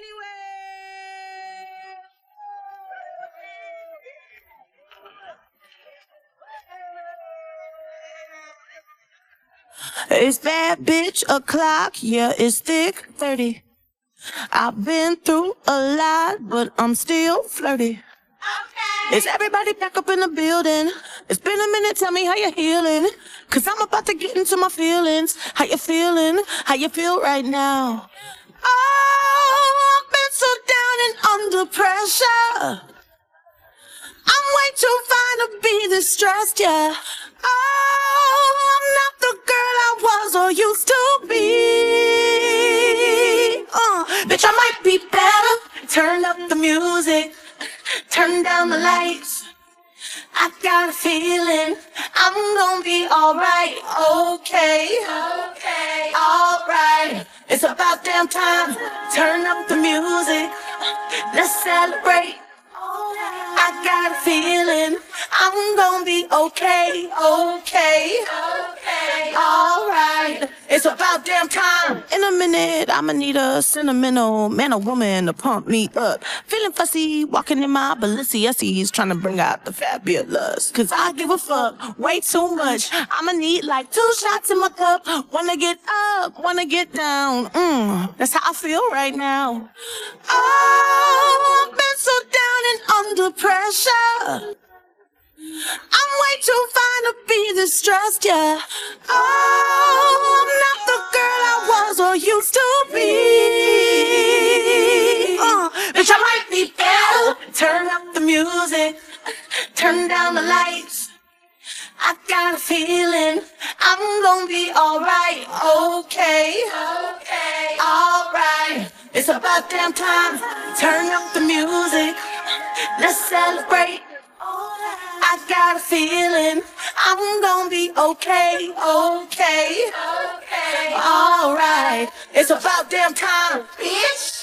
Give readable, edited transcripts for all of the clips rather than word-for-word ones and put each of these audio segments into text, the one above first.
It's bad bitch o'clock, yeah, it's thick 30. I've been through a lot, but I'm still flirty. Okay. Is everybody back up in the building? It's been a minute, tell me how you're healing. Cause I'm about to get into my feelings. How you feeling? How you feel right now? Oh, I've been so down and under pressure. I'm way too fine to be distressed, yeah. Oh, I'm not the girl I was or used to be. Bitch, I might be better. Turn up the music, turn down the lights. I got a feeling I'm gonna be alright. Okay, alright. It's about damn time. Turn up the music, let's celebrate. I got a feeling I'm gonna be okay, alright. It's about damn time. In a minute, I'ma need a sentimental man or woman to pump me up. Feeling fussy, walking in my Balenciennes, trying to bring out the fabulous. Cause I give a fuck way too much. I'ma need like 2 shots in my cup. Wanna get up, wanna get down. That's how I feel right now. Oh, I've been so down and under pressure. I'm way too fine to be distressed, yeah. Oh, I'm not the girl I was or used to be. Bitch, I might be better. Turn up the music, turn down the lights. I got a feeling I'm gonna be alright, okay, alright. It's about damn time. Turn up the music, let's celebrate. I got a feeling I'm gonna be okay, alright. It's about damn time, bitch.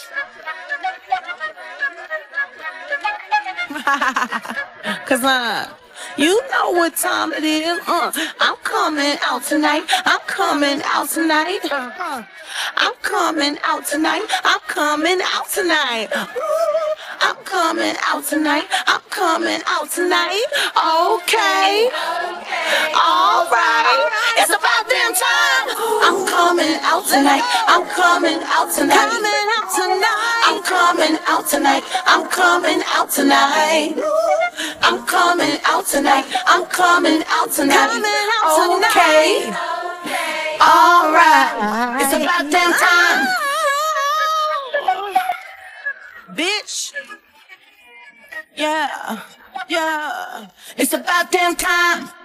Cause you know what time it is. I'm coming out tonight. I'm coming out tonight. I'm coming out tonight. I'm coming out tonight. I'm coming out tonight. I'm coming out tonight. Okay. Alright. It's about damn time. I'm coming out tonight. I'm coming out tonight. Coming out tonight. I'm coming out tonight. I'm coming out tonight. I'm coming out tonight. I'm coming out tonight. Okay. Alright. It's about damn time. Bitch. Yeah. It's about damn time.